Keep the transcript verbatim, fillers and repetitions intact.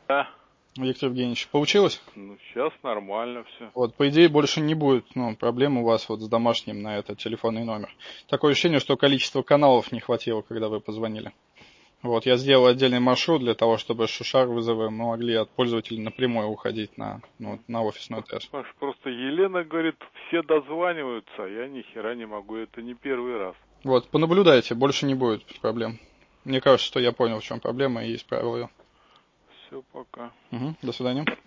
Да. Виктор Евгеньевич, получилось? Ну, сейчас нормально все. Вот, по идее, больше не будет, ну, проблем у вас вот с домашним на этот телефонный номер. Такое ощущение, что количество каналов не хватило, когда вы позвонили. Вот, я сделал отдельный маршрут для того, чтобы шушар вызовы могли от пользователей напрямую уходить на, ну, на офисную ТЭС. Паш, просто Елена говорит, все дозваниваются, а я ни хера не могу, это не первый раз. Вот, понаблюдайте, больше не будет проблем. Мне кажется, что я понял, в чем проблема и исправил ее. Все, пока. Угу, до свидания.